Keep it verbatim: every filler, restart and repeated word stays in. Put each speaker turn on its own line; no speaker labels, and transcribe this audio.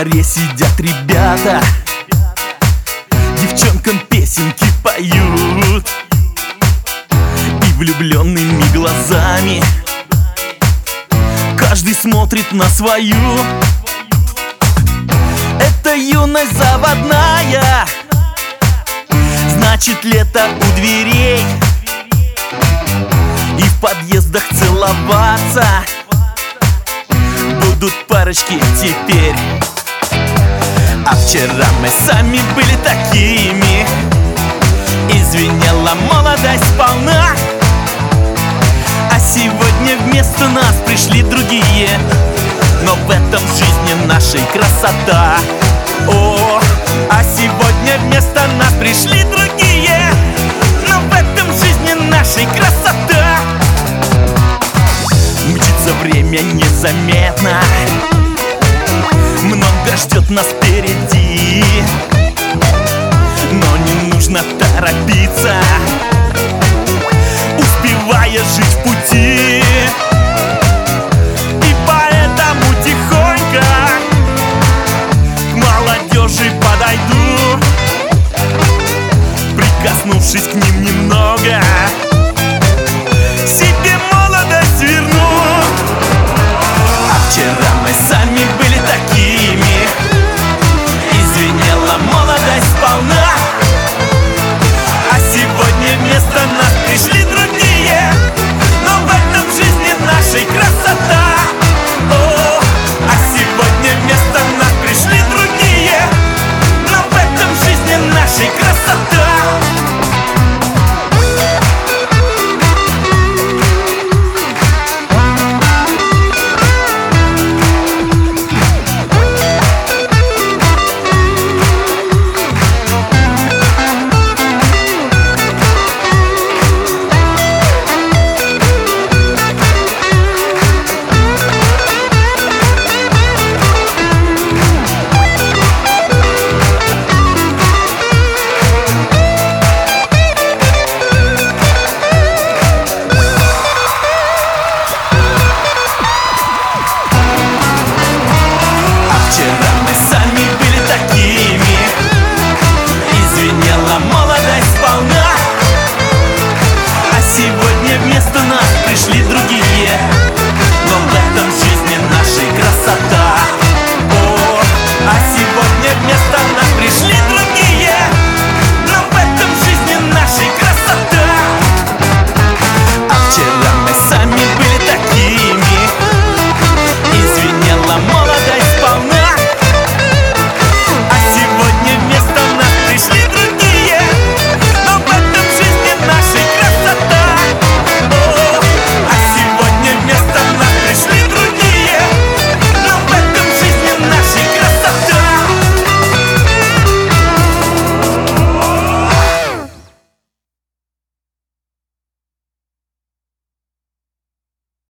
дворе сидят ребята, девчонкам песенки поют, и влюбленными глазами каждый смотрит на свою. Это юность заводная, значит лето у дверей, и в подъездах целоваться будут парочки теперь. А вчера мы сами были такими, извиняла молодость сполна. А сегодня вместо нас пришли другие, но в этом жизни нашей красота. О, а сегодня вместо нас пришли другие, но в этом жизни нашей красота. Мчится время незаметно, много ждет нас впереди, но не нужно торопиться, успевая жить в пути.